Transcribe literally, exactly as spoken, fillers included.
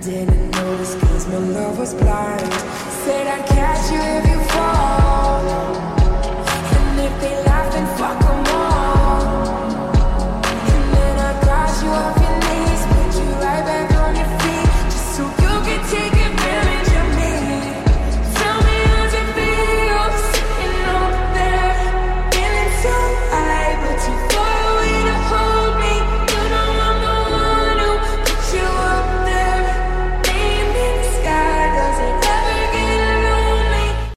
Didn't notice cause my love was blind. Said I'd